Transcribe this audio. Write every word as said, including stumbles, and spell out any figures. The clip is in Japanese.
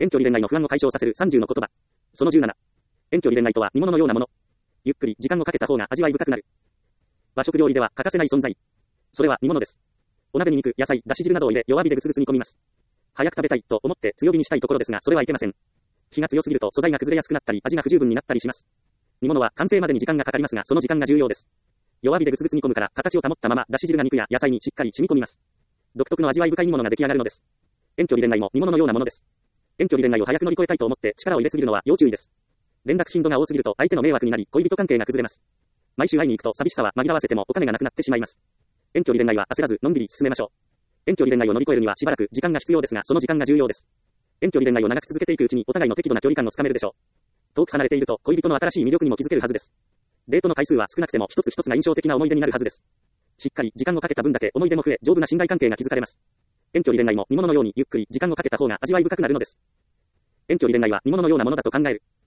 遠距離恋愛の不安を解消させるさんじゅうの言葉。そのじゅうなな。遠距離恋愛とは煮物のようなもの。ゆっくり時間をかけた方が味わい深くなる。和食料理では欠かせない存在。それは煮物です。お鍋に肉、野菜、だし汁などを入れ弱火でぐつぐつ煮込みます。早く食べたいと思って強火にしたいところですが、それはいけません。火が強すぎると素材が崩れやすくなったり、味が不十分になったりします。煮物は完成までに時間がかかりますが、その時間が重要です。弱火でぐつぐつ煮込むから、形を保ったままだし汁が肉や野菜にしっかり染み込みます。独特の味わい深い煮物が出来上がるのです。遠距離恋愛も煮物のようなものです。遠距離恋愛を早く乗り越えたいと思って力を入れすぎるのは要注意です。連絡頻度が多すぎると相手の迷惑になり、恋人関係が崩れます。毎週会いに行くと寂しさは紛らわせてもお金がなくなってしまいます。遠距離恋愛は焦らずのんびり進めましょう。遠距離恋愛を乗り越えるにはしばらく時間が必要ですが、その時間が重要です。遠距離恋愛を長く続けていくうちにお互いの適度な距離感をつかめるでしょう。遠く離れていると恋人の新しい魅力にも気づけるはずです。デートの回数は少なくても一つ一つが印象的な思い出になるはずです。しっかり時間をかけた分だけ思い出も増え、丈夫な信頼関係が築かれます。遠距離恋愛も煮物のようにゆっくり時間をかけた方が味わい深くなるのです。遠距離恋愛は煮物のようなものだと考える。